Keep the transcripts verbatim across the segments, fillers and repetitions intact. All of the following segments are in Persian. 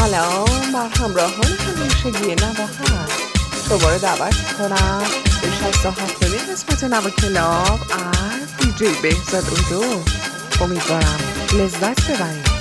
سلام بر همراهان همیشگی نواهر. دوباره دعوت کنم به شصت و هفتمین قسمت نوا کلاب از دیجی بهزاد اودو. امیدوارم لذت ببرید.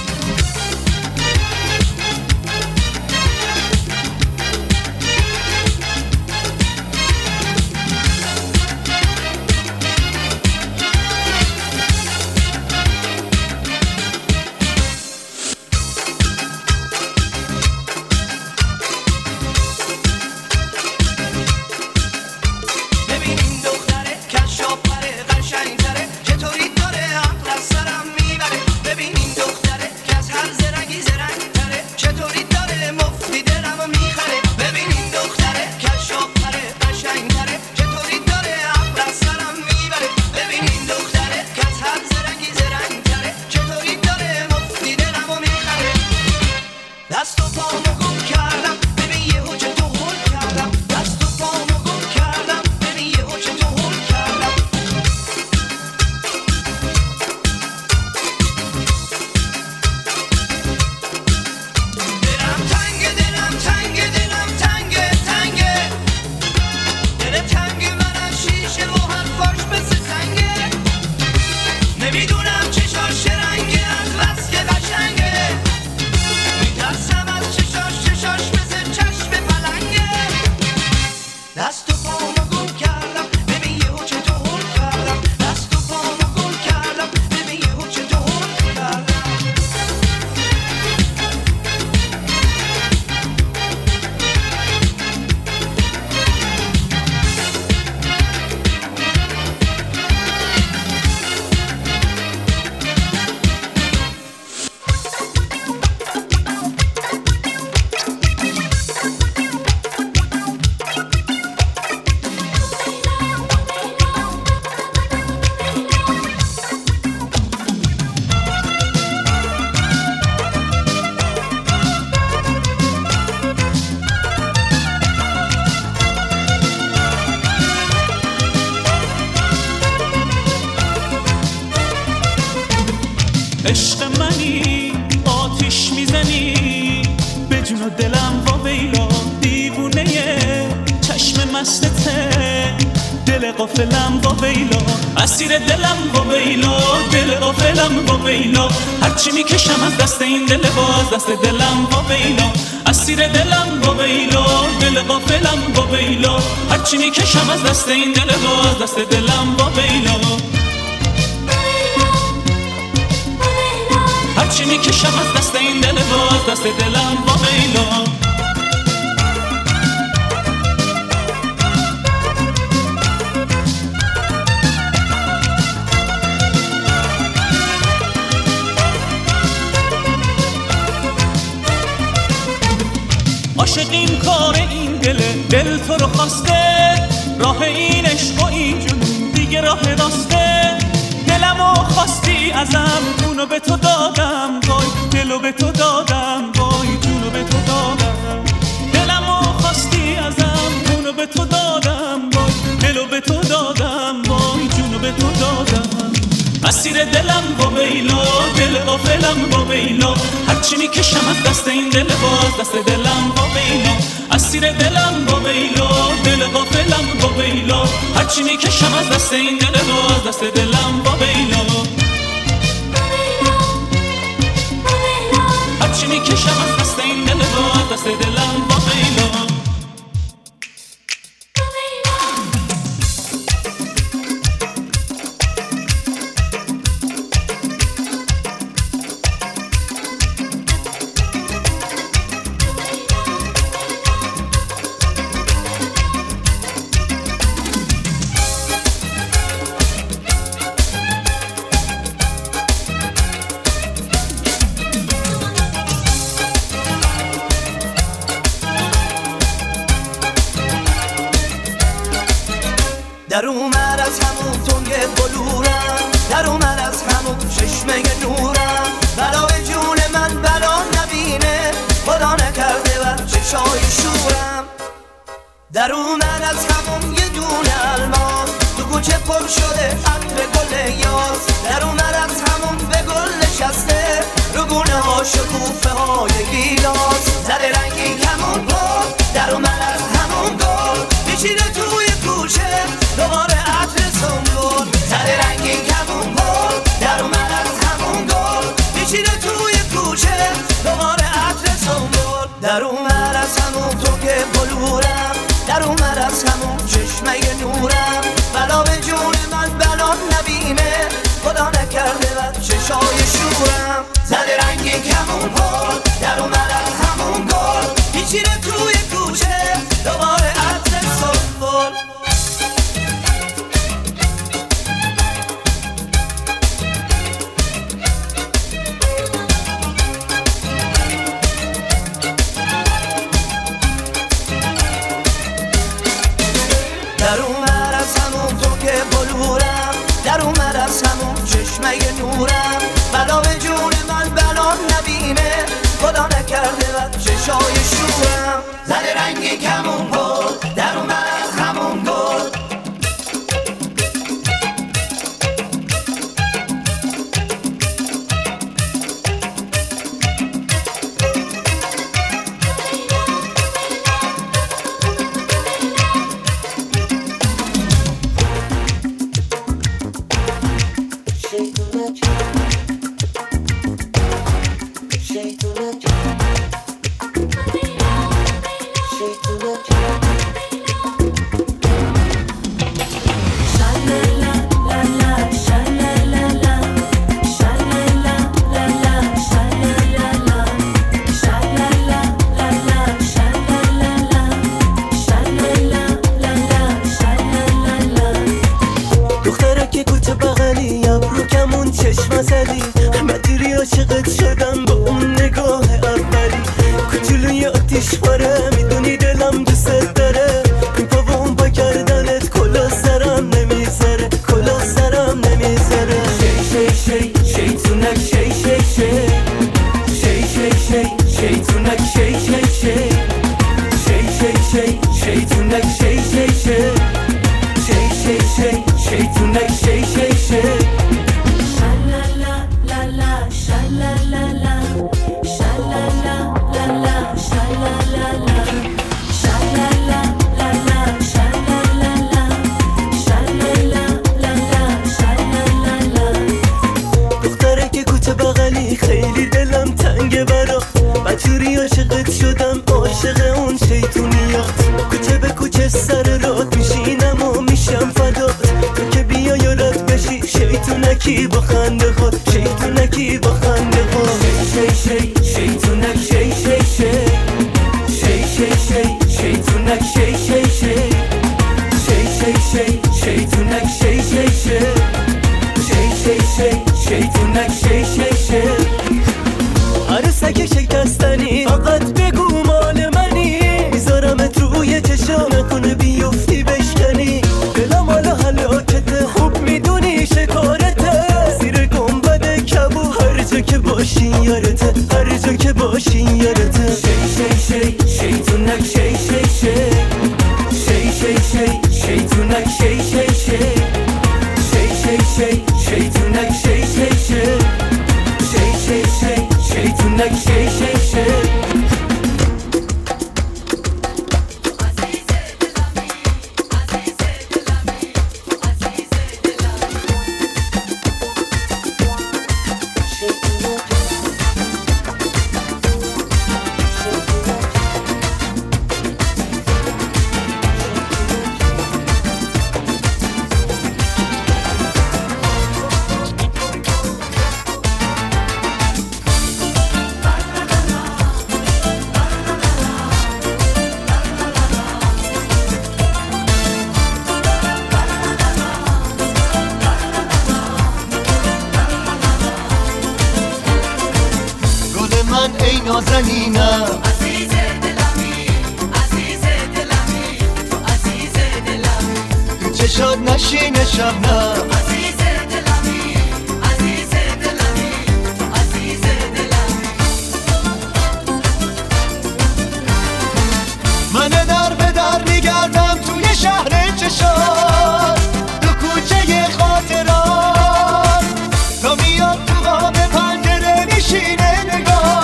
عشق منی آتیش میزنی به جون و دلم و ویلا، دیوونه چشم مستته دل غافلم و ویلا، اسیر دلم و ویلا، دل غافلم و ویلا، هرچی میکشم از دست این دل باز دست دلم و ویلا، اسیر دلم و ویلا، دل غافلم و ویلا، هرچی میکشم از دست این دل باز دست دلم و ویلا، هرچی میکشم از دست این دل باز دست دلم با ویلا. عاشق این کار این دله، دل تو رو خواسته، راه این عشق و این جنون دیگه راه راسته، دلمو خواستی ازم اونو به تو دادم، وای دلو به تو دادم، وای جونو به تو دادم، دلمو خواستی ازم اونو به تو دادم، وای دلو به تو دادم، وای جونو به تو دادم، اسیر دلم با ویلا، دل غافلم با ویلا، هرچی میکشم از دست این دل باز دست دلم با ویلا، اسیر دلم با ویلا، دل غافلم با ویلا، هرچی میکشم از دست این دل باز دست دلم با ویلا، هرچی میکشم از دست این دل باز دست دلم با ویلا. در اومد از همون تنگ بلورم، در اومد از همون چشمه نورم، بلای جون من بلا نبینه، خدا نکرده و چشای شورم، در اومد از همون یه دون الماس، تو کوچه پر شده عطر گل یاس، در اومد از همون به گل نشسته رو گونه های با شکوفه های گیلاس، زده رنگی کمون پل در اومد از همون گل، پیچیده توی کوچه دوباره عطر سنبول. زده رنگی کمون پل در اومد از همون گل، پیچیده توی کوچه دوباره عطر سنبول. در اومد از همون تو که بلورم، در اومد از همون چشمه نورم، بلا به جون من بلا نبینه، خدا نکرده بد چشای شورم. زده رنگی کمون پل در اومد از همون گل، پیچیده توی کوچه دوباره عطر سنبول. در اومد از همون تو که بلورم، در اومد از همون چشمه نورم، بلا به جون من بلا نبینه، خدا نکرده بد چشای شورم. زده رنگی کمون پل در اومد از همون گل. مدیری عاشقت شدم با اون نگاه اولی، کوچولوی آتیش پاره میدونی دلم دوست داره، این پا و اون پا کردنت کلا سرم نمیذاره، کلا سرم نمیذاره. شی شی شی شیطونک شی شی شی شی شی شی شیطونک شی شی شی شی شی شی شیطونک شی شی شی شی شی شی شیطونک شی شی شی. خیلی دلم تنگه برات، بچوری عاشقت شدم، عاشق اون شیطونیات، کوچه به کوچه سر رات میشینم و میشم فدات، تو که بیا یارت بشی شیطونکی با خنده خود، شیطونکی با خنده خود. شی شی شیطونک شی شی شی شی شی شی شیطونک شی شی شی شی شی شی شیطونک شی شی شی شی شی شی شیطونک شی شی شی. عروسک شکستنی فقط بگو مال منی، میذارمت روی چشم نکنه بیفتی بشکنی، دلم حالا حلاکته خوب میدونی شکارته، زیر گنبد کبو هر جا که باشی یارته، هر جا که باشی یارته. شی شی شی شیطونک شی شی شی شی شی شی شیطونک شی شی شی شی شی شی شیطونک شی شی شی شی شی شی شیطونک شی شی شی. ای نازنینم عزیز دلمی، عزیز دلمی، تو عزیز دلمی، تو چشات نشینه شبنم عزیز دلمی، عزیز دلمی، تو عزیز دلمی. من در به در میگردم توی شهر چشات، تو کوچه خاطرات، تا میاد تو قاب پنجره میشینه نگاه،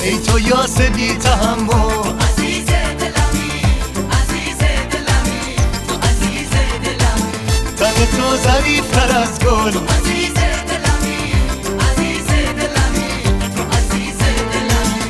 ای تو یاس بی تحمل، عزیز دلمی، عزیز دلمی، تو عزیز دلمی، تن تو ظریفتر از گل، تو عزیز دلمی، عزیز دلمی، تو عزیز دلمی.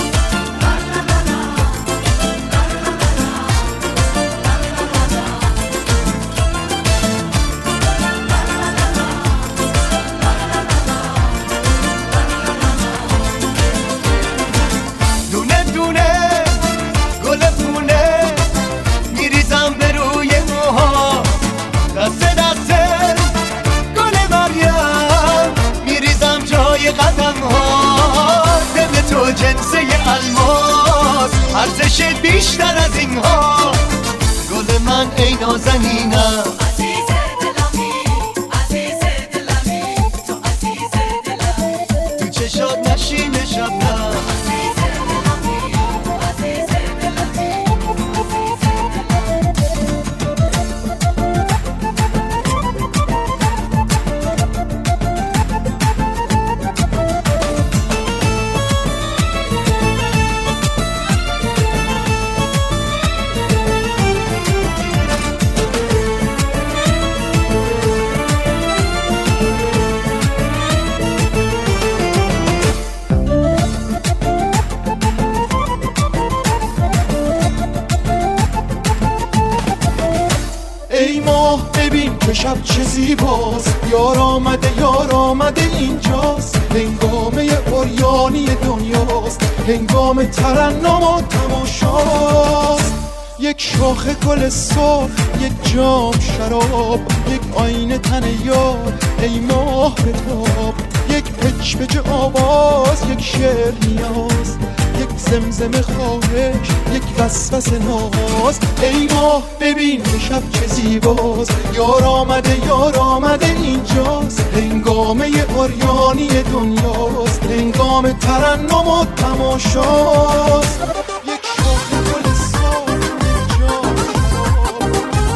دونه دونه گل پونه میریزم به روی موها، دسته دسته گل مریم میریزم جای قدم ها. دل تو جنسه الماس، ارزش بیشتر از این ها. گل من ای نازنینم، عزیز دلمی، عزیز دلمی، تو عزیز دلمی، تو چشات نشین شبنم. عزیز دلمی، عزیز دلمی، عزیز دلمی. ای ماه ببین که شب چه زیباست، یار آمده یار آمده اینجاست. هنگامه عریانی دنیاست، هنگام ترنم و تماشاست. یک شاخه گل سرخ، یک جام شراب، یک آینه تن یار، ای ماه بتاب. یک پچ پچ آواز، یک شعر نیاز، یک زمزمه خواهش، یک وسوسه ناز. ای ماه ببین که شب چه زیباست، یار آمده یار آمده اینجاست. هنگامه عریانی دنیاست، هنگام ترنم و تماشاست. یک شاخه گل سرخ، یک جام شراب.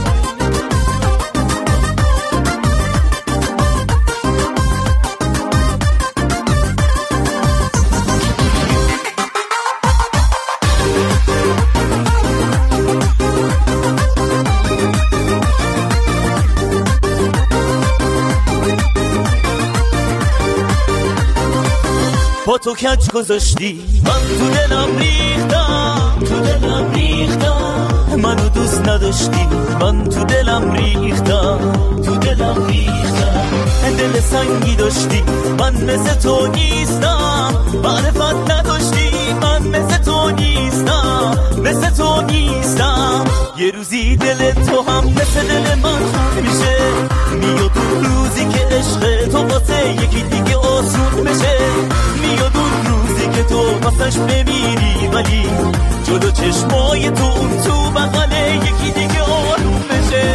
با تو کج گذاشتی من تو دلم ریختم، تو دلم ریختم. منو دوست نداشتی من تو دلم ریختم، تو دلم ریختم. دل سنگی داشتی من مثل تو نیستم، معرفت نداشتی من مثل تو نیستم، مثل تو نیستم. یه روزی دل تو هم مثل دل من میشه، میاد اون روزی که عشق تو واسه یکی دیگه آسون بشه. میاد اون روزی که تو واسش بمیری ولی جلو چشمای تو اون تو بغل یکی دیگه آروم بشه.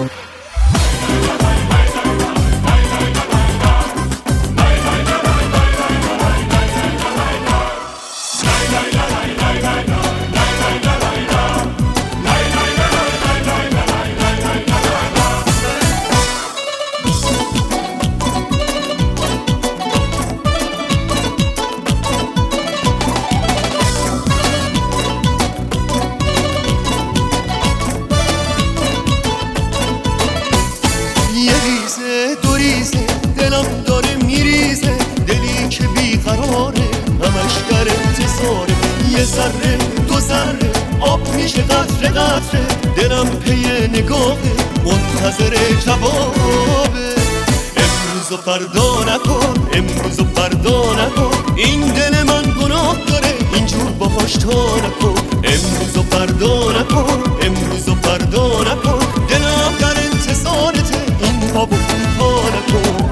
ذره دو ذره آب میشه قطره قطره، دلم پی نگاه منتظر جوابه. امروز و فردا نکن، امروز و فردا نکن، این دل من گناه داره اینجور باهاش تا نکن. امروز و فردا نکن، امروز و فردا نکن، دلم در انتظارته این پا و اون پا نکن.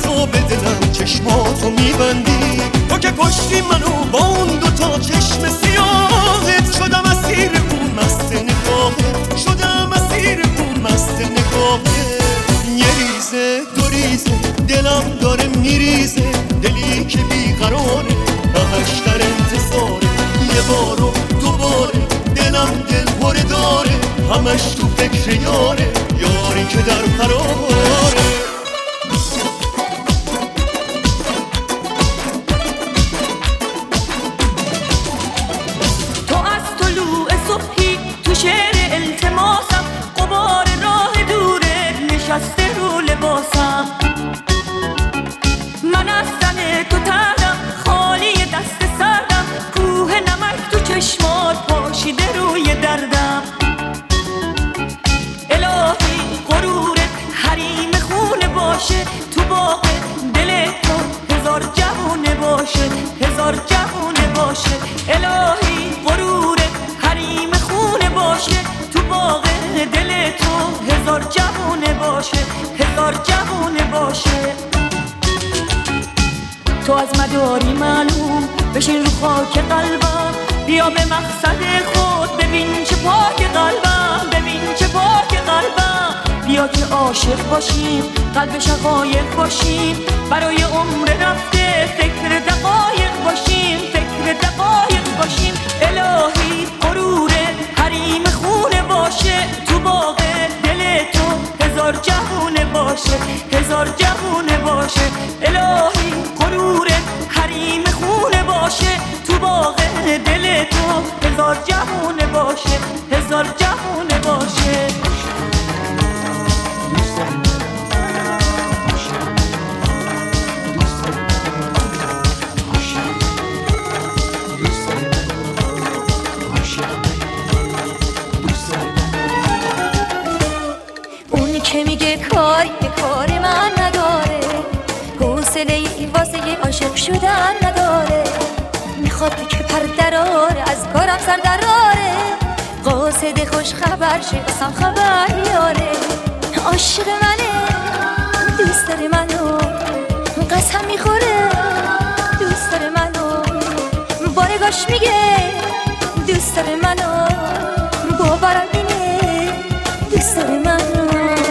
چشماتو میبندی تو که کشتی منو با اون دوتا چشم سیاه. همش تو فکر یاره، یاری که در فراره. تو از طلوع صبحی تو شعر التماسم، غبار راه دوره نشسته رو لباسم. من از تن تو تردم، خالی دست سردم، کوه نمک تو چشمات پاشیده روی دردم. الهی غرورت حریم خونه باشه، تو باغ دل تو هزار جوونه باشه، هزار جوونه باشه. الهی غرورت حریم خونه باشه، تو باغ دل تو هزار جوونه باشه، هزار جوونه باشه. تو از مداری معلوم بشین رو خاک قلبم، بیا به مقصد خود ببین چه پاک قلبم، ببین چه پاک قلبم. بیا که عاشق باشیم، قلب شقایق باشیم، برای عمر رفته فکر دقایق باشیم، فکر دقایق باشیم. الهی غرور حریم خونه باشه، تو باغ دل تو هزار جوونه باشه، هزار جوونه باشه. الهی غرور حریم خونه باشه، تو باغ دل تو هزار جوونه باشه، هزار جوونه باشه. اون که میگه کاری به کار من نداره، حوصله ای واسه عاشق شدن نداره. میخواد که پر دراره، از کارم سر دراره، قاصد خوش خبر شه بسم خبر بیاره. عاشق منه، دوست داره منو، قسم میخوره دوست داره منو، بارگاش میگه دوست داره منو، باورم اینه دوست داره منو.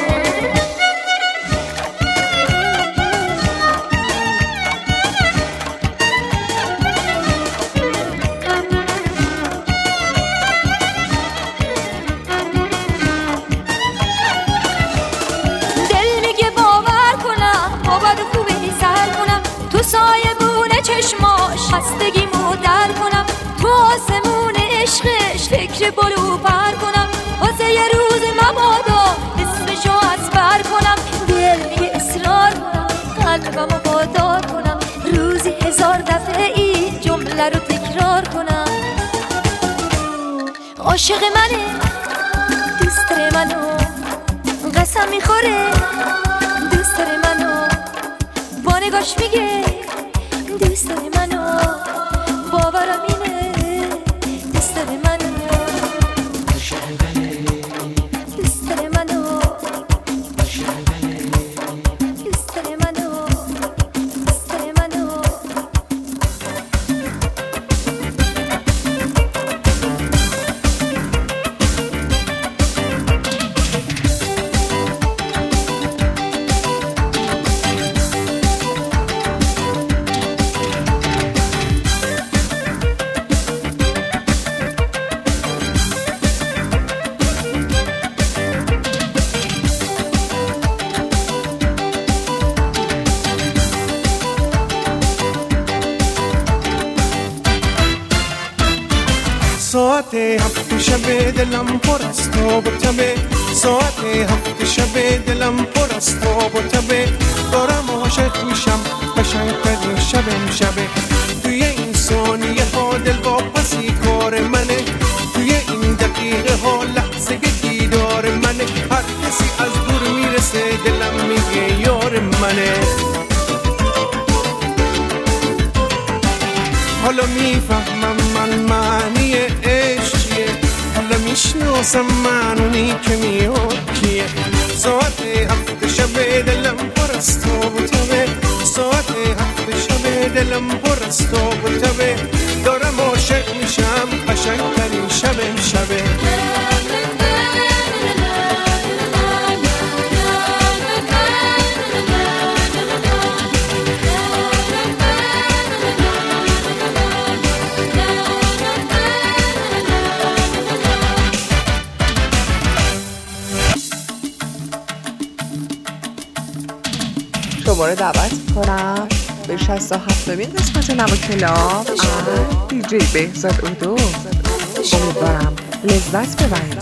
چشماش خستگیمو در کنم، تو آسمون عشقش فکر بالو پر کنم، واسه یه روز مبادا اسمشو از بر کنم. دل میگه اصرار کنم، قلبمو وادار کنم، روزی هزار دفعه این جمله رو تکرار کنم. عاشق منه، دوست داره منو، قسم میخوره دوست داره منو، با نگاش میگه دوست داره منو، باورم اینه دوست داره منو، دوست داره منو، دوست داره منو، دوست داره منو. ساعت هفت شب دلم پر است و بتبه، ساعت هفت شب دلم پر است و بتبه، دارم عاشق میشم قشنگترین شب شبه. توی این ثانیه ها دل واپسی کار منه، توی این دقیقه ها لحظه دیدار منه، هر کسی از دور میرسه دلم میگه یار منه. حالا میفهمم من معنی عشق چیه، حالا میشناسم من اونی که میاد کیه. ساعت هفت شب دلم پر است و بتبه، ساعت هفت شب دلم پر است و بتبه، دارم عاشق میشم قشنگترین شب شبه. دوباره دعوت میکنم به شصت و هفتمین قسمت نوا کلاب از دیجی بهزاد اودو. امیدوارم لذت ببرید.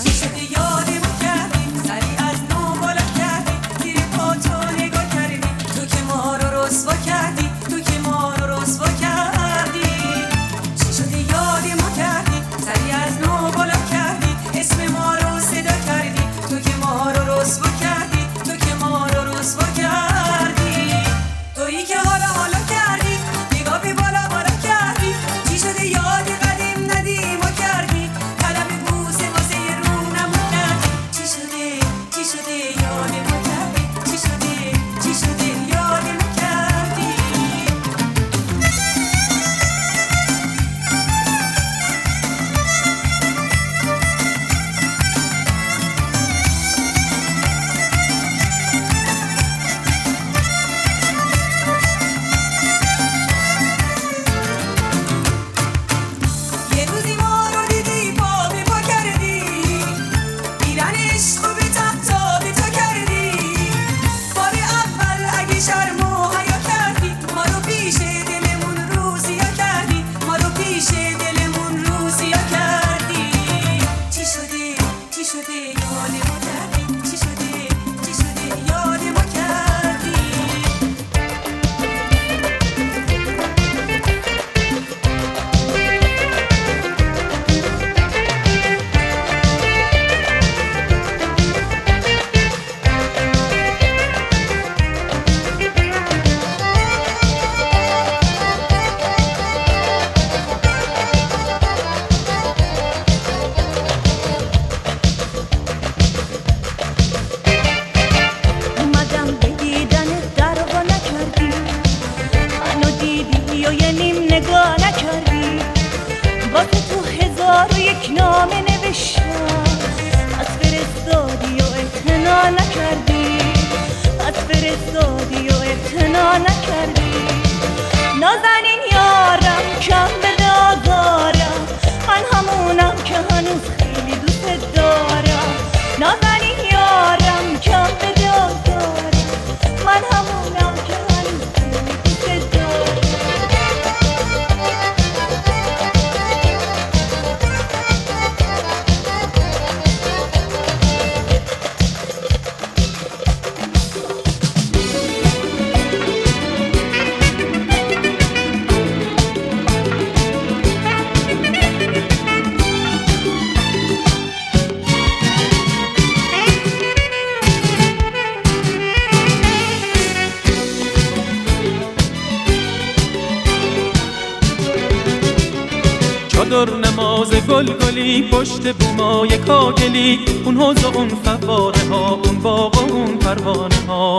چادر نماز گل گلی پشت بومای کاگلی، اون حوض و اون فواره ها، اون باغ و اون پروانه ها،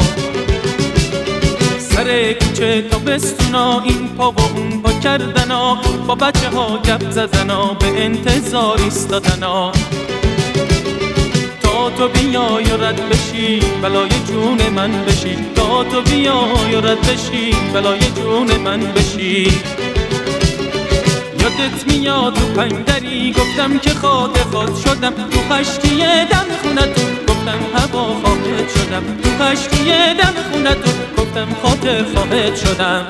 سر کوچه تا بستونا، این پا و اون پا کردنا، با بچه ها گپ زدنا، به انتظار ایستادنا تا تو بیای و رد بشی بلای جون من بشی، تا تو بیای و رد بشی بلای جون من بشی. یادت میاد تو پنجدری گفتم که خاطر خود شدم، تو خشتی دم خونتون گفتم هوا خواهد شدم، تو خشتی دم خونتون گفتم خاطر خواهد شدم.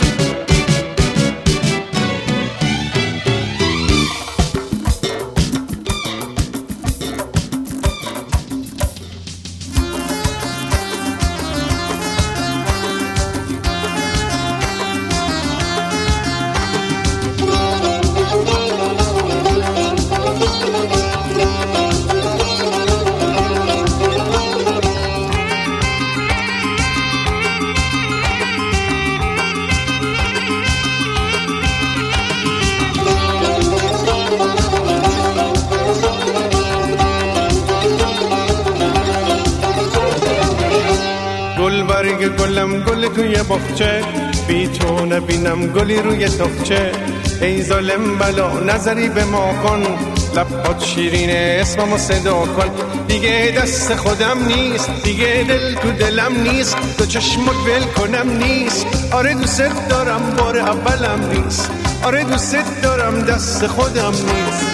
گلم گل توی باغچه، بی تو نبینم گلی روی تاقچه. ای ظالم بلا نظری به ما کن، لبات شیرینه اسممو صدا کن. دیگه دست خودم نیست، دیگه دل تو دلم نیست، دو چشمت ول کنم نیست. آره دوست دارم بار اولم نیست، آره دوست دارم دست خودم نیست.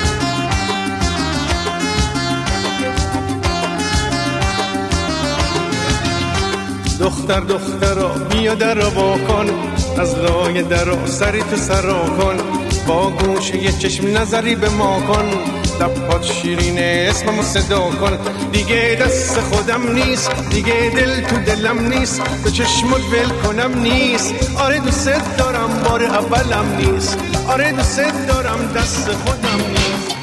دختر دخترا بیا در را واکن، از لای درا سری تو سرا کن، با گوشه یه چشم نظری به ما کن، لبات شیرینه اسممو صدا کن. دیگه دست خودم نیست، دیگه دل تو دلم نیست، به چشمت ول کنم نیست. آره دوست دارم بار اولم نیست، آره دوست دارم دست خودم نیست.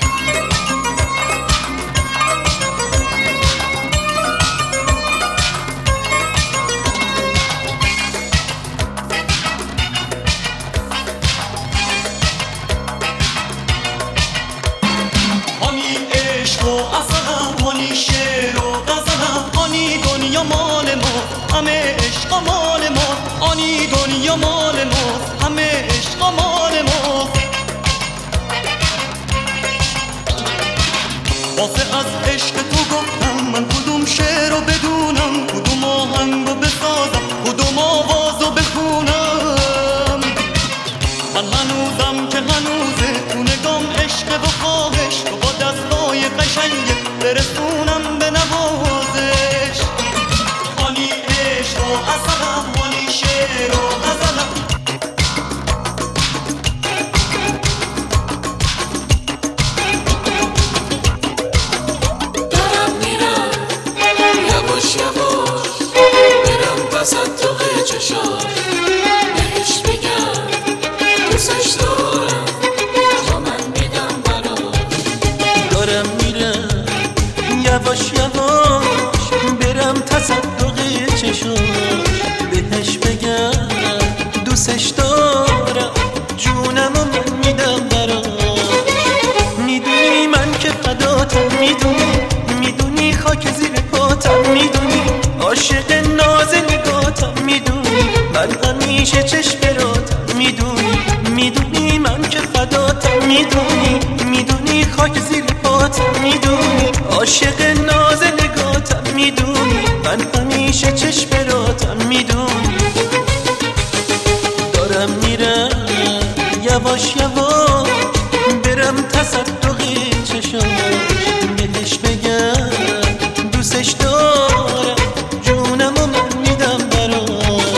همه عشق مال ما، آنی دنیا مال ما، همه عشق مال ما. واسه از عشق تو گفتم من کدوم شعر رو بدونم، کدوم آهنگ رو بسازم، کدوم آواز رو بخونم. من هنوزم که هنوزه تو نگام عشق و خواهش، تو با دستای قشنگه برسونم به نوازش. آنی عشق و اصلم، آنی شعر و غزلم. دارم میرم یواش یواش، برم تصدق چشاش، بهش بگم دوستش دارم تا من میدم براش. دارم میرم یواش یواش، برم تصدق چشاش، بهش بگم دوستش دارم جونم و من میدم براش. میدونی من که فداتم، میدونی میدونی خاک زیر پاتم، میدونی عاشق ناز نگاتم، میدونی من همیشه چشم براتم، میدونی میدونی من که فداتم، میدونی میدونی خاک زیر پاتم، میدونی عاشق ناز نگاتم، میدونی من همیشه چشم براتم، میدونی. دارم میرم یواش یواش، برم تصدق چشاش، بهش بگم دوستش دارم جونم و من میدم براش.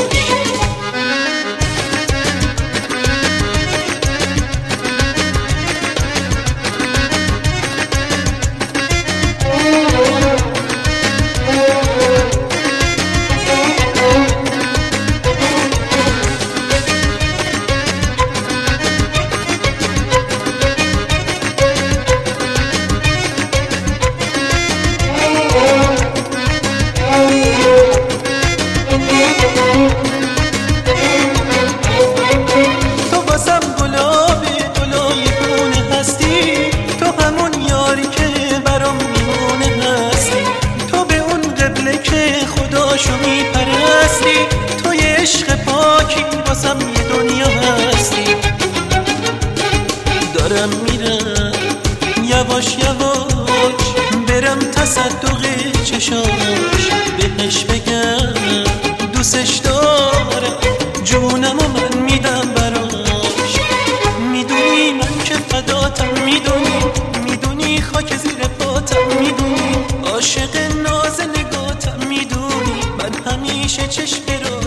تو باسم گلابی گلای خونه هستی، تو همون یاری که برام میمونه هستی، تو به اون قبله که خداشو میپرستی، تو یه عشق پاکی باسم یه دنیا هستی. دارم میرم یواش یواش، برم تصدق چشاش، بهش بگم دوستش دارم جونم و من میدم براش. میدونی من که فداتم، میدونی میدونی خاک زیر پاتم، میدونی عاشق ناز نگاتم، میدونی من همیشه چشم براتم.